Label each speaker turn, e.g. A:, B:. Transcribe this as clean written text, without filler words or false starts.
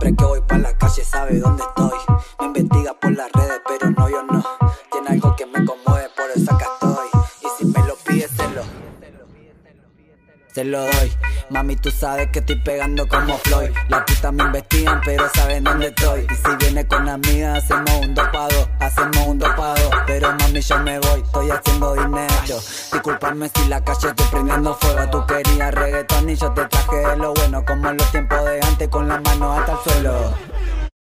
A: Siempre que voy pa' la calle sabe dónde estoy. Me investiga por las redes pero no, yo no. Tiene algo que me conmueve, por eso acá estoy. Y si me lo pide se lo doy. Mami, tú sabes que estoy pegando como Floyd. Las putas me investigan pero saben dónde estoy. Y si viene con amigas hacemos un dopado. Pero mami yo me voy, estoy haciendo dinero. Discúlpame si la calle estoy prendiendo fuego. Tú querías reggaetón y yo te traje de lo bueno. Como en los tiempos de antes con las manos hasta el suelo.